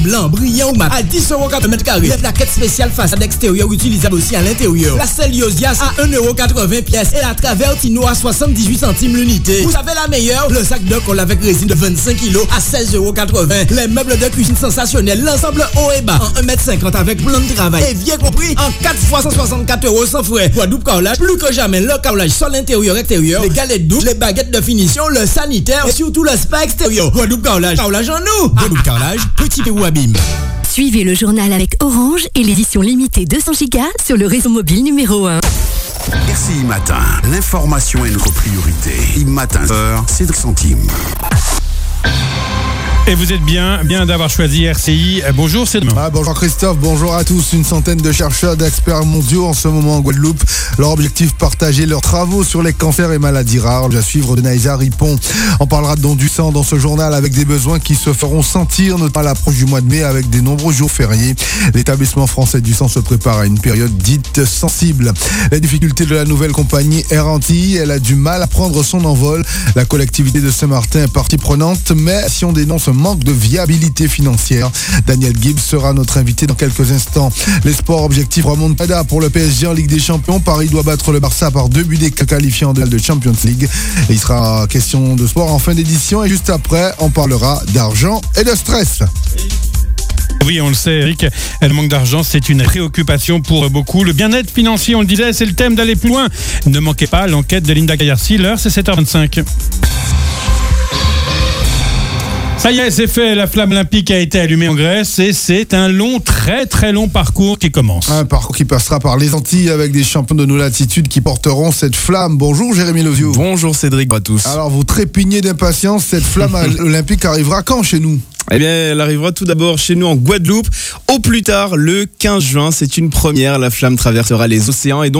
blanc, brillant ou mat, à 10,80 m². Les plaquettes spéciales façade extérieure utilisables aussi à l'intérieur. La Celiosias à 1,80 pièces et la Travertino à 78 centimes l'unité. Vous avez la meilleure, le sac de colle avec résine de 25 kg à 16,80 €. Les meubles de cuisine sensationnels, l'ensemble haut et bas en 1,50 m avec plan de travail. Et bien compris, en 4 fois 164 € sans frais. Guadeloupe Carrelage, plus que jamais, le carrelage sol intérieur, extérieur, les galettes doubles, les baguettes de finition, le sanitaire et surtout le spa extérieur. Guadeloupe Carrelage, carrelage en nous. Guadeloupe Carrelage, Petit Pérou Abîme. Suivez le journal avec Orange et l'édition limitée 200 Go sur le réseau mobile numéro 1. RCI Matin, l'information est notre priorité. Matin, Cédric Centimes. Et vous êtes bien d'avoir choisi RCI. Bonjour, c'est demain. Bonjour Christophe, bonjour à tous. Une centaine de chercheurs, d'experts mondiaux en ce moment en Guadeloupe. Leur objectif, partager leurs travaux sur les cancers et maladies rares. À suivre de Naïsa Ripon. On parlera de don du sang dans ce journal avec des besoins qui se feront sentir, notamment à l'approche du mois de mai avec des nombreux jours fériés. L'établissement français du sang se prépare à une période dite sensible. Les difficultés de la nouvelle compagnie Air Antilles, elle a du mal à prendre son envol. La collectivité de Saint-Martin est partie prenante, mais si on dénonce un manque de viabilité financière, Daniel Gibbs sera notre invité dans quelques instants. Les sports, objectifs remontada pour le PSG en Ligue des Champions. Paris doit battre le Barça par 2 buts qualifiés en de Champions League. Et il sera question de sport en fin d'édition. Et juste après, on parlera d'argent et de stress. Oui, on le sait, Eric, le manque d'argent, c'est une préoccupation pour beaucoup. Le bien-être financier, on le disait, c'est le thème d'aller plus loin. Ne manquez pas l'enquête de Linda Gaillarcy. L'heure, c'est 7h25. Ça y est, c'est fait, la flamme olympique a été allumée en Grèce et c'est un long, très très long parcours qui commence. Un parcours qui passera par les Antilles avec des champions de nos latitudes qui porteront cette flamme. Bonjour Jérémy Lozio. Bonjour Cédric, à tous. Alors vous trépignez d'impatience, cette flamme olympique arrivera quand chez nous ? Eh bien, elle arrivera tout d'abord chez nous en Guadeloupe, au plus tard le 15 juin. C'est une première, la flamme traversera les océans et donc